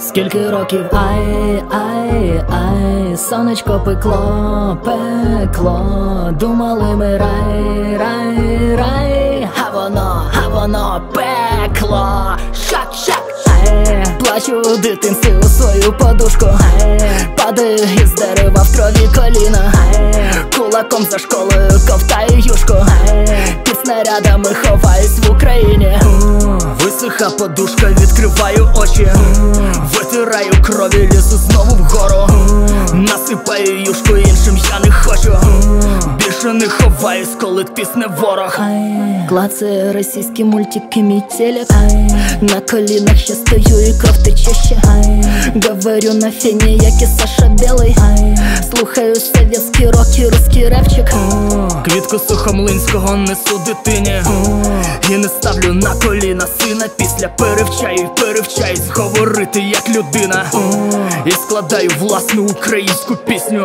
Скільки років, ай, ай, ай, сонечко пекло, пекло, думали ми рай, рай, рай, а воно пекло, шак, шак, ай, плачу у дитинстві у свою подушку, ай, падаю із дерева в крові коліна, ай, кулаком за школою ковтаю юшку, ай, під снарядами ховаюсь в Україні. Висиха подушка, відкриваю очі, витираю крові, лізу знову вгору, насипаю юшку, іншим я не хочу, більше не ховаюсь, коли тисне ворог. Клацає російські мультики, мій телек, на колінах ще стою і кров тече ще. Говорю на фені, як і Саша Белий, слухаю совєтський рок і русський репчик. Квітку Сухомлинського несу дитині і не ставлю на коліна сина. Після перевчаюсь говорити як людина, і складаю власну українську пісню.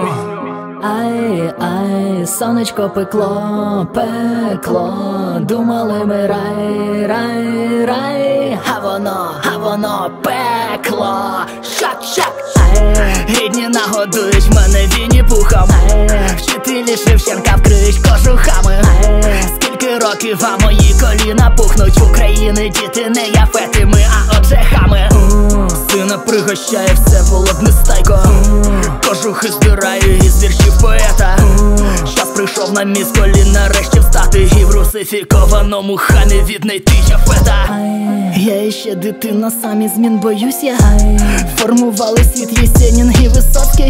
Ай, ай, сонечко пекло, пекло, думали ми рай, рай, рай, а воно пекло, шак, шак, ай, рідні нагодують мене Вінні-Пухом, вчителі Шевченка вкриють кожухами, скільки років, а мої коліна пухнуть. України діти не яфетими, а отже хами. Сина пригощає Всеволод Нестайко, кожухи здираю із віршів поета. Час прийшов на мій з колін нарешті встати і в русифікованому хамі віднайти яфета. Я іще дитина, самі змін боюсь я. Формували світ Єсенін і Висоцький.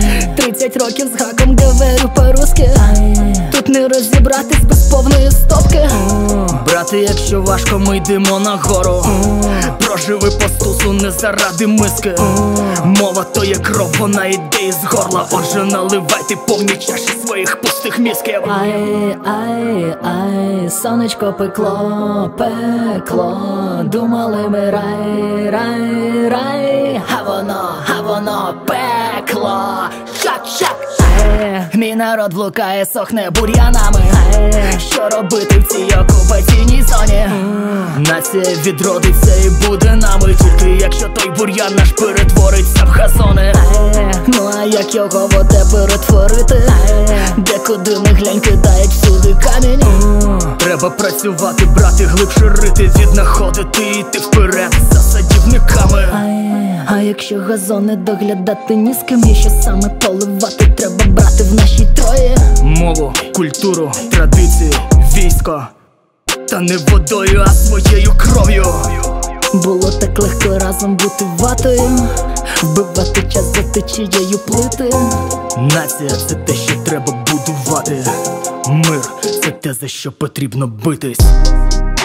30 років з гаком говорю по-русски. Тут не розібратись без повної стопки. Брати, якщо важко, ми йдемо нагору. Проживи по стусу не заради миски. Мова то є кров, вона йде із горла. Отже, наливайте повні чаші своїх пустих мізків. Ай, ай, ай, сонечко пекло, пекло, думали ми рай, рай, рай, а воно пекло, шак, шак. Мій народ блукає, сохне бур'янами. Що робити в цій окупаційній зоні? Нація відродиться і буде нами, тільки якщо той бур'ян наш перетвориться в газони. Ну а як його воде перетворити? Декуди не глянь, кидають всюди камінь. Треба працювати, брати, глибше рити, віднаходити і йти вперед за садівниками. А якщо газони доглядати ні з ким, і що саме поливати треба брати в нашій трої? Мову, культуру, традиції, військо, та не водою, а своєю кров'ю. Було так легко разом бути ватою, вбивати час за течією плити. Нація – це те, що треба будувати. Мир – це те, за що потрібно битись.